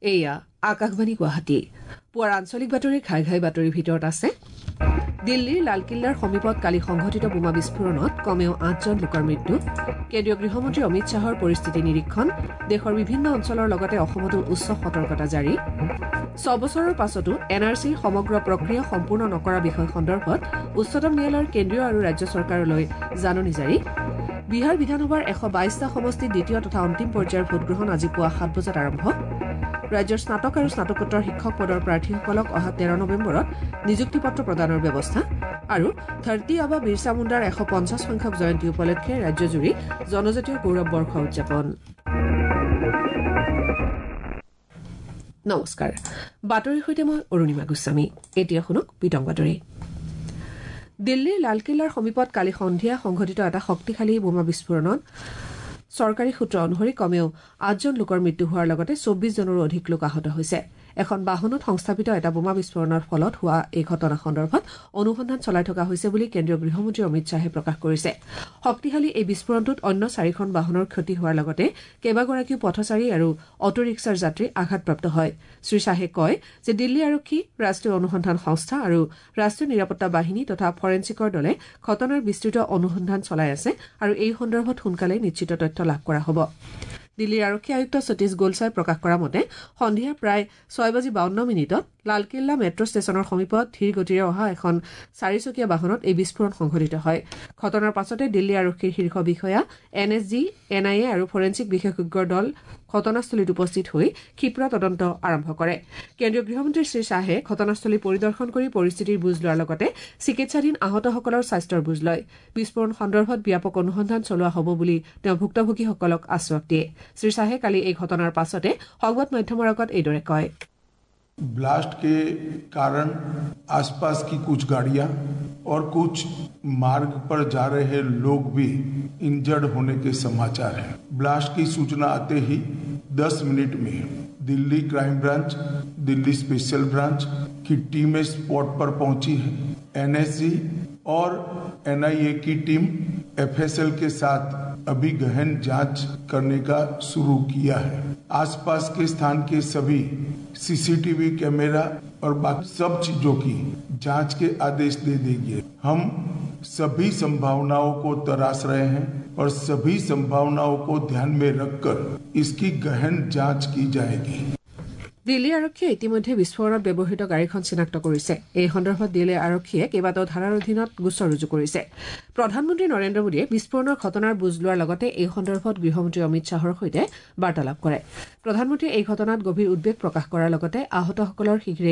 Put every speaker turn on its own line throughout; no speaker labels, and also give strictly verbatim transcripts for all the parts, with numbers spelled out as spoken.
এয়া আকাশবাণী গুৱাহাটী পুৱাৰ আঞ্চলিক বাতৰিৰ ঘাই ঘাই বাতৰিৰ ভিতৰত আছে দিল্লীৰ লালকিল্লাৰ সমীপত কালি সংঘটিত বোমা বিস্ফোৰণত কমেও আঠজন লোকৰ মৃত্যু কেন্দ্ৰীয় গৃহমন্ত্ৰী অমিত শ্বাহৰ পৰিস্থিতি নিৰীক্ষণ দেশৰ বিভিন্ন অঞ্চলৰ লগতে অসমতো উচ্চ সতৰ্কতা জাৰি ছবছৰৰ পাছতো এন আৰ চিৰ সমগ্ৰ প্ৰক্ৰিয়া সম্পূৰ্ণ নকৰা বিষয় সন্দৰ্ভত উচ্চতম ন্যায়ালয়ৰ কেন্দ্ৰীয় আৰু ৰাজ্য চৰকাৰলৈ জাননী জাৰি বিহাৰ বিধানসভাৰ এশ বাইশটা সমষ্টিত দ্বিতীয় তথা অন্তিম পৰ্যায়ৰ ভোটগ্ৰহণ আজি পুৱা সাত বজাত আৰম্ভ ৰাজ্যৰ স্নাতক আৰু স্নাতকোত্তৰ শিক্ষক পদৰ প্ৰাৰ্থীসকলক অহা তেৰ নৱেম্বৰত নিযুক্তি পত্ৰ প্ৰদানৰ ব্যৱস্থা আৰু ধৰতী আবা বিৰছা মুণ্ডাৰ এশ পঞ্চাছ সংখ্যক জয়ন্তী উপলক্ষে ৰাজ্যজুৰি জনজাতীয় গৌৰৱ বৰ্ষ উদযাপন নমস্কাৰ বাতৰিৰ সৈতে মই অৰুণিমা গোস্বামী এতিয়া শুনক বিতং বাতৰি দিল্লীৰ লালকিল্লাৰ সমীপত কালি সন্ধিয়া সংঘটিত এটা শক্তিশালী বোমা বিস্ফোৰণত চৰকাৰী সূত্ৰ অনুসৰি কমেও আঠজন লোকৰ মৃত্যু হোৱাৰ লগতে চৌব্বিছ জনৰো অধিক লোক আহত হৈছে এখন বাহনত সংস্থাপিত এটা বোমা বিস্ফোৰণৰ ফলত হোৱা এই ঘটনা সন্দৰ্ভত অনুসন্ধান চলাই থকা হৈছে বুলি কেন্দ্ৰীয় গৃহমন্ত্ৰী অমিত শ্বাহে প্ৰকাশ কৰিছে শক্তিশালী এই বিস্ফোৰণটোত অন্য চাৰিখন বাহনৰ ক্ষতি হোৱাৰ লগতে কেইবাগৰাকীও পথচাৰী আৰু অটো ৰিক্সাৰ যাত্ৰী আঘাতপ্ৰাপ্ত হয় শ্ৰীশ্বাহে কয় যে দিল্লী আৰক্ষী ৰাষ্ট্ৰীয় অনুসন্ধান সংস্থা আৰু ৰাষ্ট্ৰীয় নিৰাপত্তা বাহিনী তথা ফৰেন্সিকৰ দলে ঘটনাৰ বিস্তৃত অনুসন্ধান চলাই আছে আৰু এই সন্দৰ্ভত সোনকালে নিশ্চিত তথ্য লাভ কৰা হ'ব দিল্লীৰ আৰক্ষী আয়ুক্ত সতীশ গোলছাই প্ৰকাশ কৰা মতে সন্ধিয়া প্ৰায় ছয় বাজি বাৱন্ন মিনিটত লালকিল্লা মেট্ৰ ষ্টেচনৰ সমীপত ধীৰ গতিৰে অহা এখন চাৰিচকীয়া বাহনত এই বিস্ফোৰণ সংঘটিত হয় ঘটনাৰ পাছতে দিল্লী আৰক্ষীৰ শীৰ্ষ বিষয়া N S G N I A আৰু ফৰেন্সিক বিশেষজ্ঞৰ দল ঘটনাস্থলীত উপস্থিত হৈ ক্ষীপ্ৰ তদন্ত আৰম্ভ কৰে কেন্দ্ৰীয় গৃহমন্ত্ৰী শ্ৰীশ্বাহে ঘটনাস্থলী পৰিদৰ্শন কৰি পৰিস্থিতিৰ বুজ লোৱাৰ লগতে চিকিৎসাধীন আহতসকলৰ স্বাস্থ্যৰ বুজ লয় বিস্ফোৰণ সন্দৰ্ভত ব্যাপক অনুসন্ধান চলোৱা হ'ব বুলি তেওঁ ভুক্তভোগীসকলক আশ্বাস দিয়ে শ্ৰীশ্বাহে কালি এই ঘটনাৰ পাছতে সংবাদ মাধ্যমৰ আগত এইদৰে কয়
ब्लास्ट के कारण आसपास की कुछ गाड़ियां और कुछ मार्ग पर जा रहे लोग भी इंजर्ड होने के समाचार हैं। ब्लास्ट की सूचना आते ही दस मिनट में Delhi crime branch, Delhi special branch की टीमें स्पॉट पर पहुंची है एन एस जी और एन आई ए की टीम एफ एस एल के साथ अभी गहन जांच करने का शुरू किया है आसपास के स्थान के सभी सीसीटीवी कैमरा और बाकी सब चीजों की जांच के आदेश दे देंगे हम सभी संभावनाओं को तराश रहे हैं और सभी संभावनाओं को ध्यान में रखकर इसकी गहन जांच की जाएगी
দিল্লী আৰক্ষীয়ে ইতিমধ্যে বিস্ফোৰণত ব্যৱহৃত গাড়ীখন চিনাক্ত কৰিছে এই সন্দৰ্ভত দিল্লী আৰক্ষীয়ে কেইবাটাও ধাৰাৰ অধীনত গোচৰ ৰুজু কৰিছে প্ৰধানমন্ত্ৰী নৰেন্দ্ৰ মোদীয়ে বিস্ফোৰণৰ ঘটনাৰ বুজ লোৱাৰ লগতে এই সন্দৰ্ভত গৃহমন্ত্ৰী অমিত শ্বাহৰ সৈতে বাৰ্তালাপ কৰে প্ৰধানমন্ত্ৰীয়ে এই ঘটনাত গভীৰ উদ্বেগ প্ৰকাশ কৰাৰ লগতে আহতসকলৰ শীঘ্ৰে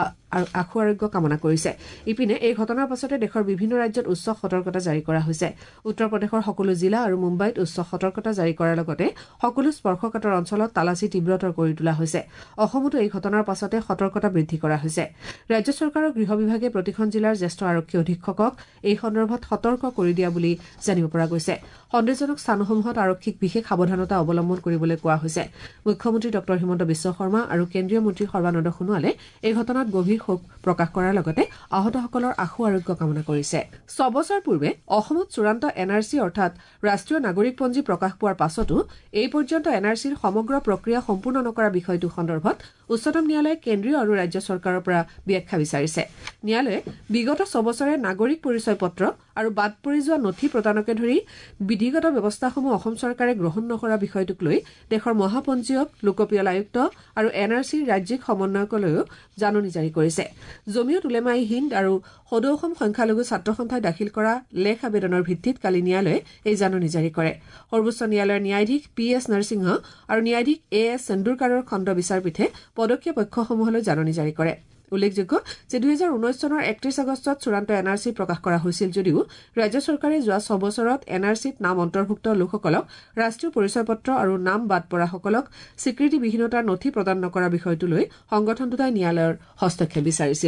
আশু আৰোগ্য কামনা কৰিছে ইপিনে এই ঘটনাৰ পাছতে দেশৰ বিভিন্ন ৰাজ্যত উচ্চ সতৰ্কতা জাৰি কৰা হৈছে উত্তৰ প্ৰদেশৰ সকলো জিলা আৰু মুম্বাইত উচ্চ সতৰ্কতা জাৰি কৰাৰ লগতে সকলো স্পৰ্শকাতৰ অঞ্চলত তালাচী তীব্ৰতৰ কৰি তোলা হৈছে অসমতো এই ঘটনাৰ পাছতে সতৰ্কতা বৃদ্ধি কৰা হৈছে ৰাজ্য চৰকাৰৰ গৃহ বিভাগে প্ৰতিখন জিলাৰ জ্যেষ্ঠ আৰক্ষী অধীক্ষকক এই সন্দৰ্ভত সতৰ্ক কৰি দিয়া বুলি জানিব পৰা গৈছে সন্দেহজনক স্থানসমূহত আৰক্ষীক বিশেষ সাৱধানতা অৱলম্বন কৰিবলৈ কোৱা হৈছে মুখ্যমন্ত্ৰী ডক্টৰ হিমন্ত বিশ্ব শৰ্মা আৰু কেন্দ্ৰীয় মন্ত্ৰী সৰ্বানন্দ সোণোৱালে এই ঘটনাত গভীৰ শোক প্ৰকাশ কৰাৰ লগতে আহতসকলৰ আশু আৰোগ্য কামনা কৰিছে ছবছৰ পূৰ্বে অসমত চূড়ান্ত এন আৰ চি অৰ্থাৎ ৰাষ্ট্ৰীয় নাগৰিকপঞ্জী প্ৰকাশ পোৱাৰ পাছতো এই পৰ্যন্ত এন আৰ চিৰ সমগ্ৰ প্ৰক্ৰিয়া সম্পূৰ্ণ নকৰা বিষয়টো সন্দৰ্ভত উচ্চতম ন্যায়ালয়ে কেন্দ্ৰীয় আৰু ৰাজ্য চৰকাৰৰ পৰা ব্যাখ্যা বিচাৰিছে ন্যায়ালয়ে বিগত ছবছৰে নাগৰিক পৰিচয় পত্ৰ আৰু বাদ পৰি যোৱা নথি প্ৰদানকে ধৰি বিধিগত ব্যৱস্থাসমূহ অসম চৰকাৰে গ্ৰহণ নকৰা বিষয়টোক লৈ দেশৰ মহাপঞ্জীয়ক লোকপিয়ল আয়ুক্ত আৰু এন আৰ চিৰ ৰাজ্যিক সমন্বয়কলৈও জাননী জাৰি কৰিছে জমিয়ত উলেমা ই হিন্দ আৰু সদৌ অসম সংখ্যালঘু ছাত্ৰ সন্থাই দাখিল কৰা লেখ আবেদনৰ ভিত্তিত কালি ন্যায়ালয়ে এই জাননী জাৰি কৰে সৰ্বোচ্চ ন্যায়ালয়ৰ ন্যায়াধীশ পি এছ নৰসিংহ আৰু ন্যায়াধীশ এ এছ চন্দুৰকাৰৰ খণ্ড বিচাৰপীঠে পদকীয় পক্ষসমূহলৈ জাননী জাৰি কৰে উল্লেখযোগ্য যে দুহেজাৰ ঊনৈশ চনৰ একত্ৰিশ আগষ্টত চূড়ান্ত এন আৰ চি প্ৰকাশ কৰা হৈছিল যদিও ৰাজ্য চৰকাৰে যোৱা ছবছৰত এন আৰ চিত নাম অন্তৰ্ভুক্ত লোকসকলক ৰাষ্ট্ৰীয় পৰিচয় পত্ৰ আৰু নাম বাদ পৰাসকলক স্বীকৃতিবিহীনতাৰ নথি প্ৰদান নকৰা বিষয়টো লৈ সংগঠন দুটাই ন্যায়ালয়ৰ হস্তক্ষেপ বিচাৰিছিল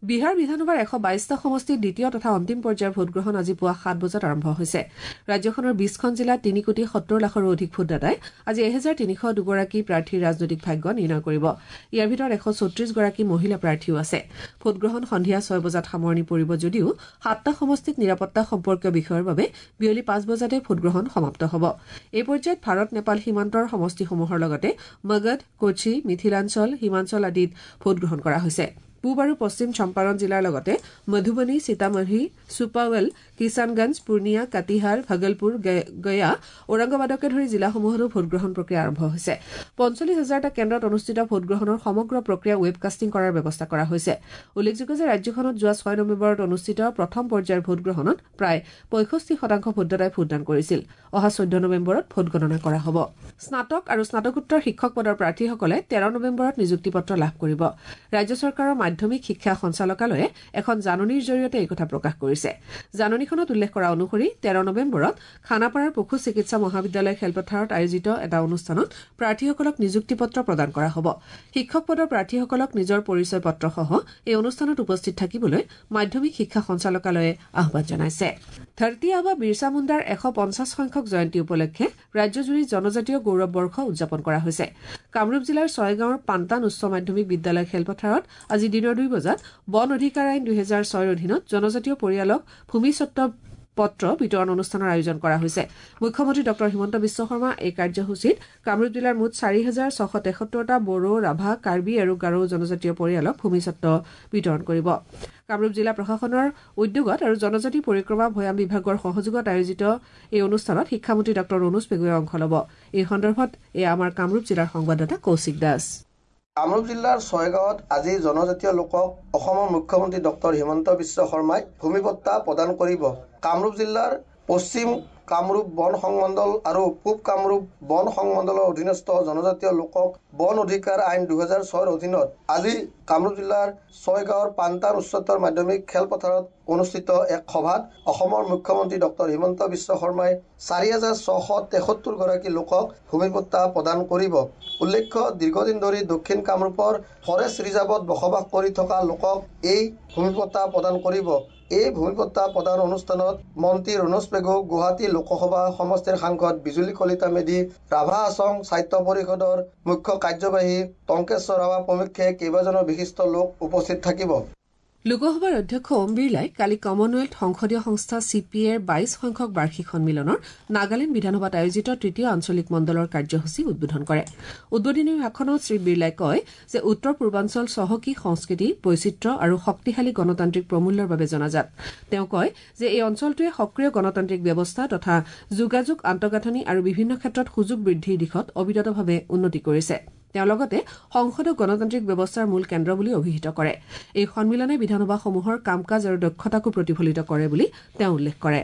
বিহাৰ বিধানসভাৰ এশ বাইশটা সমষ্টিৰ দ্বিতীয় তথা অন্তিম পৰ্যায়ৰ ভোটগ্ৰহণ আজি পুৱা সাত বজাত আৰম্ভ হৈছে ৰাজ্যখনৰ বিশখন জিলাত তিনি কোটি সত্তৰ লাখৰো অধিক ভোটদাতাই আজি এহেজাৰ তিনিশ দুগৰাকী প্ৰাৰ্থীৰ ৰাজনৈতিক ভাগ্য নিৰ্ণয় কৰিব ইয়াৰ ভিতৰত এশ চৌত্ৰিশ গৰাকী মহিলা প্ৰাৰ্থীও আছে ভোটগ্ৰহণ সন্ধিয়া ছয় বজাত সামৰণি পৰিব যদিও সাতটা সমষ্টিত নিৰাপত্তা সম্পৰ্কীয় বিষয়ৰ বাবে বিয়লি পাঁচ বজাতে ভোটগ্ৰহণ সমাপ্ত হ'ব এই পৰ্যায়ত ভাৰত নেপাল সীমান্তৰ সমষ্টিসমূহৰ লগতে মগধ কোচি মিথিলাঞ্চল হিমাঞ্চল আদিত ভোটগ্ৰহণ কৰা হৈছে পূব আৰু পশ্চিম চম্পাৰণ জিলাৰ লগতে মধুবনী সীতামঢ়ী সুপাৱেল কিষাণগঞ্জ পূৰ্ণিয়া কাটিহাৰ ভাগলপুৰ গয়া ঔৰংগাবাদকে ধৰি জিলাসমূহতো ভোটগ্ৰহণ প্ৰক্ৰিয়া আৰম্ভ হৈছে পঞ্চল্লিছ হাজাৰটা কেন্দ্ৰত অনুষ্ঠিত ভোটগ্ৰহণৰ সমগ্ৰ প্ৰক্ৰিয়া ৱেবকাষ্টিং কৰাৰ ব্যৱস্থা কৰা হৈছে উল্লেখযোগ্য যে ৰাজ্যখনত যোৱা ছয় নৱেম্বৰত অনুষ্ঠিত প্ৰথম পৰ্যায়ৰ ভোটগ্ৰহণত প্ৰায় পঁয়ষষ্ঠি শতাংশ ভোটদাতাই ভোটদান কৰিছিল অহা চৈধ্য নৱেম্বৰত ভোটগণনা কৰা হ'ব স্নাতক আৰু স্নাতকোত্তৰ শিক্ষক পদৰ প্ৰাৰ্থীসকলে তেৰ নৱেম্বৰত নিযুক্তি পত্ৰ লাভ কৰিব ৰাজ্য চৰকাৰৰ মাধ্যমিক শিক্ষা সঞ্চালকালয়ে এখন জাননীৰ জৰিয়তে এই কথা প্ৰকাশ কৰিছে জাননীখনত উল্লেখ কৰা অনুসৰি তেৰ নৱেম্বৰত খানাপাৰাৰ পশু চিকিৎসা মহাবিদ্যালয় খেলপথাৰত আয়োজিত এটা অনুষ্ঠানত প্ৰাৰ্থীসকলক নিযুক্তি পত্ৰ প্ৰদান কৰা হ'ব শিক্ষক পদৰ প্ৰাৰ্থীসকলক নিজৰ পৰিচয় পত্ৰসহ এই অনুষ্ঠানত উপস্থিত থাকিবলৈ মাধ্যমিক শিক্ষা সঞ্চালকালয়ে আহ্বান জনাইছে ধৰতী আবা বিৰছা মুণ্ডাৰ এশ পঞ্চাছ সংখ্যক জয়ন্তী উপলক্ষে ৰাজ্যজুৰি জনজাতীয় গৌৰৱ বৰ্ষ উদযাপন কৰা হৈছে কামৰূপ জিলাৰ ছয়গাঁৱৰ পান্তান উচ্চ মাধ্যমিক বিদ্যালয় খেলপথাৰত আজি দিনৰ দুই বজাত বন অধিকাৰ আইন দুহেজাৰ ছয়ৰ অধীনত জনজাতীয় পৰিয়ালক ভূমিস্বত্ব পত্ৰ বিতৰণ অনুষ্ঠানৰ আয়োজন কৰা হৈছে মুখ্যমন্ত্ৰী ডক্টৰ হিমন্ত বিশ্ব শৰ্মা এই কাৰ্যসূচীত কামৰূপ জিলাৰ মুঠ চাৰি হাজাৰ ছশ তেসত্তৰটা বড়ো ৰাভা কাৰ্বি আৰু গাৰো জনজাতীয় পৰিয়ালক ভূমিস্বত্ব বিতৰণ কৰিব কামৰূপ জিলা প্ৰশাসনৰ উদ্যোগত আৰু জনজাতি পৰিক্ৰমা ভৈয়াম বিভাগৰ সহযোগত আয়োজিত এই অনুষ্ঠানত শিক্ষামন্ত্ৰী ডক্টৰ ৰণোজ পেগুৱে অংশ ল'ব এই সন্দৰ্ভত এয়া আমাৰ কামৰূপ জিলাৰ সংবাদদাতা কৌশিক দাস
কামৰূপ জিলাৰ ছয়গাঁৱত আজি জনজাতীয় লোকক অসমৰ মুখ্যমন্ত্ৰী ডক্টৰ হিমন্ত বিশ্ব শৰ্মাই ভূমিপট্টা প্ৰদান কৰিব কামৰূপ জিলাৰ পশ্চিম কামৰূপ বন সংমণ্ডল আৰু পূব কামৰূপ বন সংমণ্ডলৰ অধীনস্থ জনজাতীয় লোকক বন অধিকাৰ আইন দুহেজাৰ ছয়ৰ অধীনত আজি কামৰূপ জিলাৰ ছয়গাঁৱৰ পান্তান উচ্চতৰ মাধ্যমিক খেলপথাৰত অনুষ্ঠিত এক সভাত অসমৰ মুখ্যমন্ত্ৰী ডক্টৰ হিমন্ত বিশ্ব শৰ্মাই চাৰি হাজাৰ ছশ তেসত্তৰ গৰাকী লোকক ভূমিপট্টা প্ৰদান কৰিব উল্লেখ্য দীৰ্ঘদিন ধৰি দক্ষিণ কামৰূপৰ ফৰেষ্ট ৰিজাৰ্ভত বসবাস কৰি থকা লোকক এই ভূমিপট্টা প্ৰদান কৰিব এই ভূমিপট্টা প্ৰদান অনুষ্ঠানত মন্ত্ৰী ৰণোজ পেগু গুৱাহাটী লোকসভা সমষ্টিৰ সাংসদ বিজুলী কলিতা মেধি ৰাভা আছং সাহিত্য পৰিষদৰ মুখ্য কাৰ্যবাহী টংকেশ্বৰ ৰাভা প্ৰমুখ্যে কেইবাজনো বিশিষ্ট লোক উপস্থিত থাকিব
লোকসভাৰ অধ্যক্ষ ওম বিৰলাই কালি কমনৱেলথ সংসদীয় সংস্থা চি পি এৰ বাইশ সংখ্যক বাৰ্ষিক সন্মিলনৰ নাগালেণ্ড বিধানসভাত আয়োজিত তৃতীয় আঞ্চলিক মণ্ডলৰ কাৰ্যসূচী উদ্বোধন কৰে উদ্বোধনী ভাষণত শ্ৰী বিৰলাই কয় যে উত্তৰ পূৰ্বাঞ্চল চহকী সংস্কৃতি বৈচিত্ৰ্য আৰু শক্তিশালী গণতান্ত্ৰিক প্ৰমূল্যৰ বাবে জনাজাত তেওঁ কয় যে এই অঞ্চলটোৱে সক্ৰিয় গণতান্ত্ৰিক ব্যৱস্থা তথা যোগাযোগ আন্তঃগাঁথনি আৰু বিভিন্ন ক্ষেত্ৰত সুযোগ বৃদ্ধিৰ দিশত অবিৰতভাৱে উন্নতি কৰিছে তেওঁ লগতে সংসদক গণতান্ত্ৰিক ব্যৱস্থাৰ মূল কেন্দ্ৰ বুলি অভিহিত কৰে এই সন্মিলনে বিধানসভাসমূহৰ কাম কাজ আৰু দক্ষতাকো প্ৰতিফলিত কৰে বুলি তেওঁ উল্লেখ কৰে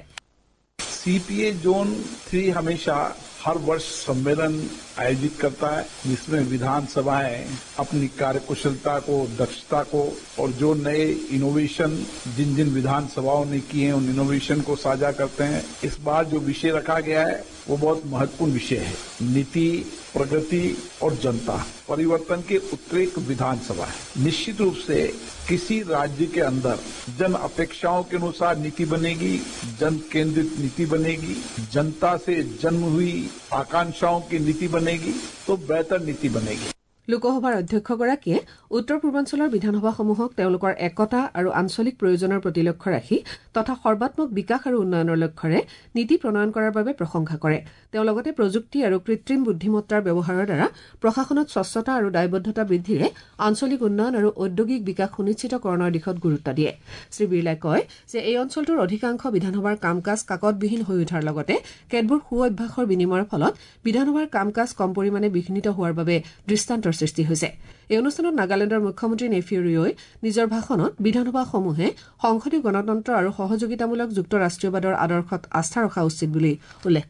सीपीए जोन थ्री हमेशा हर वर्ष सम्मेलन आयोजित करता है जिसमें विधानसभाएं अपनी कार्यकुशलता को दक्षता को और जो नए इनोवेशन जिन जिन विधानसभाओं ने किए हैं उन इनोवेशन को साझा करते हैं इस बार जो विषय रखा गया है वो बहुत महत्वपूर्ण विषय है नीति प्रगति और जनता परिवर्तन के उत्प्रेरक विधानसभा है निश्चित रूप से किसी राज्य के अंदर जन अपेक्षाओं के अनुसार नीति बनेगी जन केंद्रित नीति बनेगी जनता से जन्म हुई आकांक्षाओं की नीति बनेगी तो बेहतर नीति बनेगी
লোকসভাৰ অধ্যক্ষগৰাকীয়ে উত্তৰ পূৰ্বাঞ্চলৰ বিধানসভাসমূহক তেওঁলোকৰ একতা আৰু আঞ্চলিক প্ৰয়োজনৰ প্ৰতি লক্ষ্য ৰাখি তথা সৰ্বাত্মক বিকাশ আৰু উন্নয়নৰ লক্ষ্যৰে নীতি প্ৰণয়ন কৰাৰ বাবে প্ৰশংসা কৰে তেওঁ লগতে প্ৰযুক্তি আৰু কৃত্ৰিম বুদ্ধিমত্তাৰ ব্যৱহাৰৰ দ্বাৰা প্ৰশাসনত স্বচ্ছতা আৰু দায়বদ্ধতা বৃদ্ধিৰে আঞ্চলিক উন্নয়ন আৰু ঔদ্যোগিক বিকাশ সুনিশ্চিতকৰণৰ দিশত গুৰুত্ব দিয়ে শ্ৰী বিৰলাই কয় যে এই অঞ্চলটোৰ অধিকাংশ বিধানসভাৰ কাম কাজ কাকতবিহীন হৈ উঠাৰ লগতে কেতবোৰ সু অভ্যাসৰ বিনিময়ৰ ফলত বিধানসভাৰ কাম কাজ কম পৰিমাণে বিঘ্নিত হোৱাৰ বাবে দৃষ্টান্তৰ সৃষ্টি হৈছে এই অনুষ্ঠানত নাগালেণ্ডৰ মুখ্যমন্ত্ৰী নেফিউ ৰিঅই নিজৰ ভাষণত বিধানসভাসমূহে সংসদীয় গণতন্ত্ৰ আৰু সহযোগিতামূলক যুক্তৰাষ্ট্ৰীয়বাদৰ আদৰ্শত আস্থা ৰখা উচিত বুলি উল্লেখ কৰে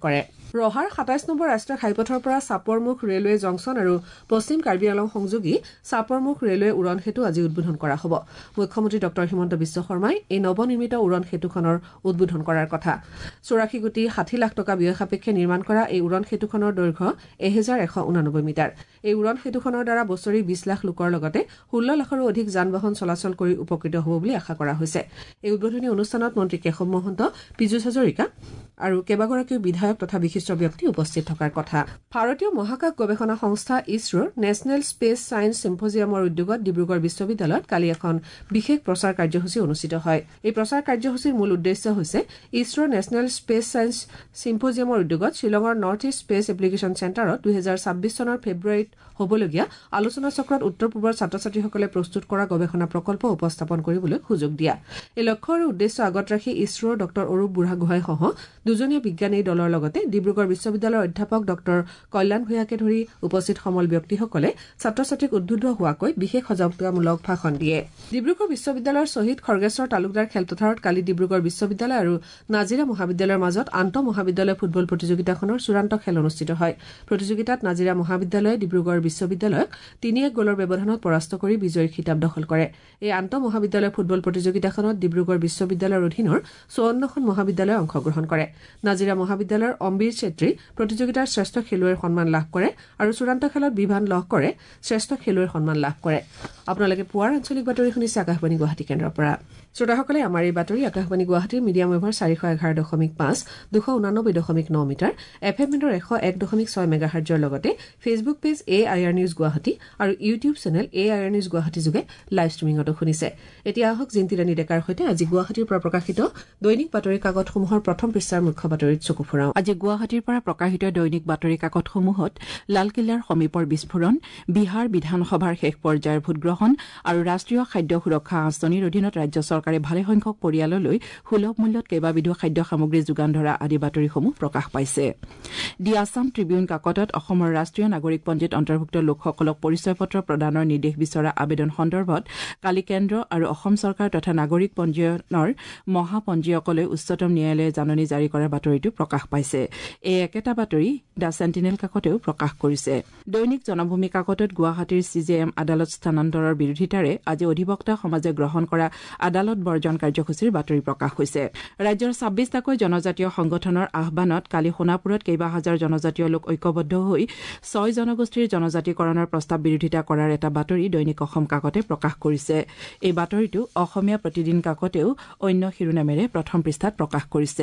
ৰহাৰ সাতাইশ নম্বৰ ৰাষ্ট্ৰীয় ঘাইপথৰ পৰা চাপৰমুখ ৰেলৱে জংচন আৰু পশ্চিম কাৰ্বি আংলং সংযোগী চাপৰমুখ ৰেলৱে উৰণ সেতু আজি উদ্বোধন কৰা হ'ব। মুখ্যমন্ত্ৰী ডক্টৰ হিমন্ত বিশ্ব শৰ্মাই এই নৱনিৰ্মিত উৰণ সেতুখনৰ উদ্বোধন কৰাৰ কথা। চৌৰাশী কোটি ষাঠি লাখ টকা ব্যয় সাপেক্ষে নিৰ্মাণ কৰা এই উৰণ সেতুখনৰ দৈৰ্ঘ্য এহেজাৰ এশ ঊনানব্বৈ মিটাৰ। এই উৰণ সেতুখনৰ দ্বাৰা বছৰি বিশ লাখ লোকৰ লগতে ষোল্ল লাখৰো অধিক যান বাহন চলাচল কৰি উপকৃত হ'ব বুলি আশা কৰা হৈছে। এই উদ্বোধনী অনুষ্ঠানত মন্ত্ৰী কেশৱ মহন্ত, পীযুষ হাজৰিকা আৰু কেইবাগৰাকীও বিধায়ক তথা বিশিষ্ট ব্যক্তি উপস্থিত থকাৰ কথা। ভাৰতীয় মহাকাশ গৱেষণা সংস্থা ইছৰোৰ নেচনেল স্পেচ ছায়েন্স চিম্পজিয়ামৰ উদ্যোগত ডিব্ৰুগড় বিশ্ববিদ্যালয়ত কালি এখন বিশেষ প্ৰচাৰ কাৰ্যসূচী অনুষ্ঠিত হয়। এই প্ৰচাৰ কাৰ্যসূচীৰ মূল উদ্দেশ্য হৈছে ইছৰোৰ নেচনেল স্পেচ ছায়েন্স চিম্পজিয়ামৰ উদ্যোগত শ্বিলঙৰ নৰ্থ ইষ্ট স্পেচ এপ্লিকেশ্যন চেণ্টাৰত দুহেজাৰ ছাব্বিছ চনৰ ফেব্ৰুৱাৰীত হ'বলগীয়া আলোচনা চক্ৰত উত্তৰ পূবৰ ছাত্ৰ ছাত্ৰীসকলে প্ৰস্তুত কৰা গৱেষণা প্ৰকল্প উপস্থাপন কৰিবলৈ সুযোগ দিয়া। এই লক্ষ্য আৰু উদ্দেশ্য আগত ৰাখি ইছৰোৰ ডক্টৰ অৰূপ বুঢ়াগোহাঁইসহ দুজনীয়া বিজ্ঞানী দলৰ লগতে ডিব্ৰুগড় বিশ্ববিদ্যালয়ৰ অধ্যাপক ডক্টৰ কল্যাণ ভূঞাকে ধৰি উপস্থিত সমল ব্যক্তিসকলে ছাত্ৰ ছাত্ৰীক উদ্বুদ্ধ হোৱাকৈ বিশেষ সজাগতামূলক ভাষণ দিয়ে। ডিব্ৰুগড় বিশ্ববিদ্যালয়ৰ শ্বহীদ খৰ্গেশ্বৰ তালুকদাৰ খেলপথাৰত কালি ডিব্ৰুগড় বিশ্ববিদ্যালয় আৰু নাজিৰা মহাবিদ্যালয়ৰ মাজত আন্তঃ মহাবিদ্যালয় ফুটবল প্ৰতিযোগিতাখনৰ চূড়ান্ত খেল অনুষ্ঠিত হয়। প্ৰতিযোগিতাত নাজিৰা মহাবিদ্যালয়ে ডিব্ৰুগড় বিশ্ববিদ্যালয়ক তিনি এক গ'লৰ ব্যৱধানত পৰাস্ত কৰি বিজয়ীৰ খিতাপ দখল কৰে। এই আন্তঃ মহাবিদ্যালয় ফুটবল প্ৰতিযোগিতাখনত ডিব্ৰুগড় বিশ্ববিদ্যালয়ৰ অধীনৰ চৌৱন্নখন মহাবিদ্যালয়ে অংশগ্ৰহণ কৰে। নাজিৰা মহাবিদ্যালয়ৰ অম্বীৰ চেত্ৰী প্ৰতিযোগিতাৰ শ্ৰেষ্ঠ খেলুৱৈৰ সন্মান লাভ কৰে আৰু চূড়ান্ত খেলত বিভান লহ কৰে শ্ৰেষ্ঠ খেলুৱৈৰ সন্মান লাভ কৰে। আপোনালোকে পুৱাৰ আঞ্চলিক বাতৰি শুনিছে আকাশবাণী গুৱাহাটী কেন্দ্ৰৰ পৰা। শ্ৰোতাসকলে আমাৰ এই বাতৰি আকাশবাণী গুৱাহাটীৰ মিডিয়াম ৱেভৰ চাৰিশ এঘাৰ দশমিক পাঁচ দুশ ঊনানব্বৈ দশমিক ন মিটাৰ এফ এম এণ্ডৰ এশ এক দশমিক ছয় মেগাহাৰ্জৰ লগতে Facebook page A I R news Guwahati আৰু YouTube channel A I R news Guwahati যোগে লাইভ ষ্ট্ৰিমিঙতো শুনিছে। এতিয়া আহক জিন্তি ৰাণী ডেকাৰ সৈতে আজি গুৱাহাটীৰ পৰা প্ৰকাশিত দৈনিক বাতৰি কাকতসমূহৰ প্ৰথম পৃষ্ঠাৰ মুখ্য বাতৰিত চকু ফুৰাওঁ।
আজি গুৱাহাটীৰ পৰা প্ৰকাশিত দৈনিক বাতৰি কাকতসমূহত লালকিল্লাৰ সমীপৰ বিস্ফোৰণ, বিহাৰ বিধানসভাৰ শেষ পৰ্যায়ৰ ভোটগ্ৰহণ আৰু ৰাষ্ট্ৰীয় খাদ্য সুৰক্ষা আঁচনিৰ অধীনত ৰাজ্য চৰকাৰে ভালেসংখ্যক পৰিয়াললৈ সুলভ মূল্যত কেইবাবিধো খাদ্য সামগ্ৰী যোগান ধৰা আদি বাতৰিসমূহ প্ৰকাশ পাইছে। দি আছাম ট্ৰিবিউন কাকতত অসমৰ ৰাষ্ট্ৰীয় নাগৰিকপঞ্জীত অন্তৰ্ভুক্ত লোকসকলক পৰিচয় পত্ৰ প্ৰদানৰ নিৰ্দেশ বিচৰা আবেদন সন্দৰ্ভত কালি কেন্দ্ৰ আৰু অসম চৰকাৰ তথা নাগৰিক পঞ্জীয়নৰ মহাপঞ্জীয়কলৈ উচ্চতম ন্যায়ালয়ে জাননী জাৰি কৰাৰ বাতৰিটো প্ৰকাশ পাইছে। এই একেটা বাতৰি দ্য চেণ্টিনেল কাকতেও প্ৰকাশ কৰিছে। দৈনিক জনভূমি কাকতত গুৱাহাটীৰ চি জে এম আদালত স্থানান্তৰৰ বিৰোধিতাৰে আজি অধিবক্তা সমাজে গ্ৰহণ কৰা আদালত বৰ্জন কাৰ্যসূচীৰ বাতৰি প্ৰকাশ হৈছে। ৰাজ্যৰ ছাব্বিছটাকৈ জনজাতীয় সংগঠনৰ আহ্বানত কালি সোণাপুৰত কেইবা হাজাৰ জনজাতীয় লোক ঐক্যবদ্ধ হৈ ছয় জনগোষ্ঠীৰ জনজাতিকৰণৰ প্ৰস্তাৱ বিৰোধিতা কৰাৰ এটা বাতৰি দৈনিক অসম কাকতে প্ৰকাশ কৰিছে। এই বাতৰিটো অসমীয়া প্ৰতিদিন কাকতেও অন্য শিৰোনামেৰে প্ৰথম পৃষ্ঠাত প্ৰকাশ কৰিছে।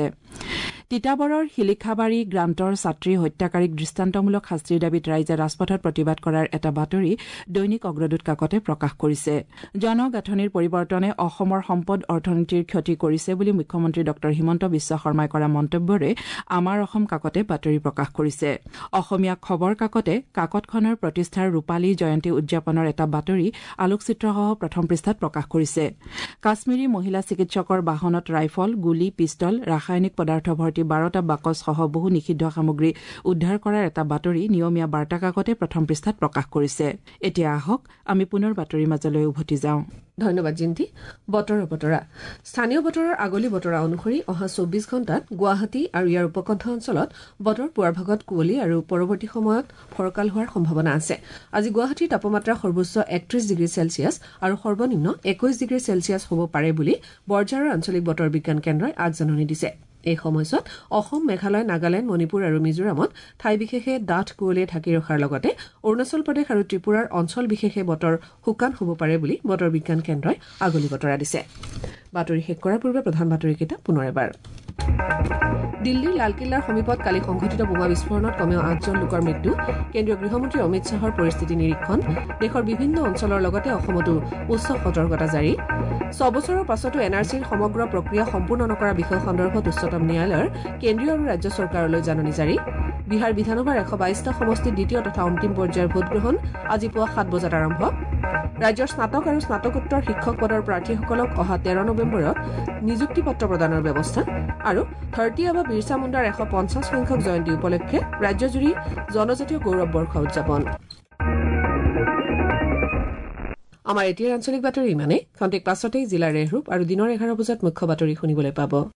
তিতাবৰৰ শিলিখাবাৰী গ্ৰান্টৰ ছাত্ৰী হত্যাকাৰীক দৃষ্টান্তমূলক শাস্তিৰ দাবীত ৰাইজে ৰাজপথত প্ৰতিবাদ কৰাৰ এটা বাতৰি দৈনিক অগ্ৰদূত কাকতে প্ৰকাশ কৰিছে। জনগাঁথনিৰ পৰিৱৰ্তনে অসমৰ সম্পদ অৰ্থনীতিৰ ক্ষতি কৰিছে বুলি মুখ্যমন্ত্ৰী ডক্টৰ হিমন্ত বিশ্ব শৰ্মাই কৰা মন্তব্যৰে আমাৰ অসম কাকতে বাতৰি প্ৰকাশ কৰিছে। অসমীয়া খবৰ কাকতে কাকতখনৰ প্ৰতিষ্ঠাৰ ৰূপালী জয়ন্তী উদযাপনৰ এটা বাতৰি আলোকচিত্ৰসহ প্ৰথম পৃষ্ঠাত প্ৰকাশ কৰিছে। কাশ্মীৰী মহিলা চিকিৎসকৰ বাহনত ৰাইফল, গুলী, পিষ্টল, ৰাসায়নিক পদাৰ্থ ভৰ্তি বাৰটা বাকচসহ বহু নিষিদ্ধ সামগ্ৰী উদ্ধাৰ কৰাৰ এটা বাতৰি নিয়মীয়া বাৰ্তা কাকতে প্ৰথম পৃষ্ঠাত প্ৰকাশ কৰিছে। এতিয়া আহক আমি পুনৰ বাতৰিৰ মাজলৈ উভতি যাওঁ।
ধন্যবাদ জিন্তি। বতৰৰ বতৰা স্থানীয় বতৰৰ আগলি বতৰা অনুসৰি অহা চৌবিশ ঘণ্টাত গুৱাহাটী আৰু ইয়াৰ উপকণ্ঠ অঞ্চলত বতৰ পুৱাৰ ভাগত কুঁৱলী আৰু পৰৱৰ্তী সময়ত ফৰকাল হোৱাৰ সম্ভাৱনা আছে। আজি গুৱাহাটীৰ তাপমাত্ৰা সৰ্বোচ্চ একত্ৰিশ ডিগ্ৰী চেলছিয়াছ আৰু সৰ্বনিম্ন একৈশ ডিগ্ৰী চেলছিয়াছ হ'ব পাৰে বুলি বৰঝাৰৰ আঞ্চলিক বতৰ বিজ্ঞান কেন্দ্ৰই আগজাননী দিছে। এই সময়ছোৱাত অসম, মেঘালয়, নাগালেণ্ড, মণিপুৰ আৰু মিজোৰামত ঠাই বিশেষে ডাঠ কুঁৱলীয়ে ঢাকি ৰখাৰ লগতে অৰুণাচল প্ৰদেশ আৰু ত্ৰিপুৰাৰ অঞ্চল বিশেষে বতৰ শুকান হ'ব পাৰে বুলি বতৰ বিজ্ঞান কেন্দ্ৰই আগলি বতৰা দিছে। বাতৰি শেষ কৰাৰ পূৰ্বে প্ৰধান বাতৰিকেইটা পুনৰ এবাৰ। দিল্লীৰ লালকিল্লাৰ সমীপত কালি সংঘটিত বোমা বিস্ফোৰণত কমেও আঠজন লোকৰ মৃত্যু। কেন্দ্ৰীয় গৃহমন্ত্ৰী অমিত শ্বাহৰ পৰিস্থিতি নিৰীক্ষণ। দেশৰ বিভিন্ন অঞ্চলৰ লগতে অসমতো উচ্চ সতৰ্কতা জাৰি। ছবছৰৰ পাছতো এন আৰ চিৰ সমগ্ৰ প্ৰক্ৰিয়া সম্পূৰ্ণ নকৰা বিষয় সন্দৰ্ভত উচ্চতম ন্যায়ালয়ৰ কেন্দ্ৰীয় আৰু ৰাজ্য চৰকাৰলৈ জাননী জাৰি। বিহাৰ বিধানসভাৰ এশ বাইশটা সমষ্টিত দ্বিতীয় তথা অন্তিম পৰ্যায়ৰ ভোটগ্ৰহণ আজি পুৱা সাত বজাত আৰম্ভ। ৰাজ্যৰ স্নাতক আৰু স্নাতকোত্তৰ শিক্ষক পদৰ প্ৰাৰ্থীসকলক অহা তেৰ নৱেম্বৰত নিযুক্তি পত্ৰ প্ৰদানৰ ব্যৱস্থা। আৰু ধৰতী আবা বিৰছা মুণ্ডাৰ এশ পঞ্চাছ সংখ্যক জয়ন্তী উপলক্ষে ৰাজ্যজুৰি জনজাতীয় গৌৰৱ বৰ্ষ উদযাপন। আমাৰ এতিয়াৰ আঞ্চলিক বাতৰি ইমানে। খন্তেক পাছতেই জিলাৰ ৰেহৰূপ আৰু দিনৰ এঘাৰ বজাত মুখ্য বাতৰি শুনিবলৈ পাব।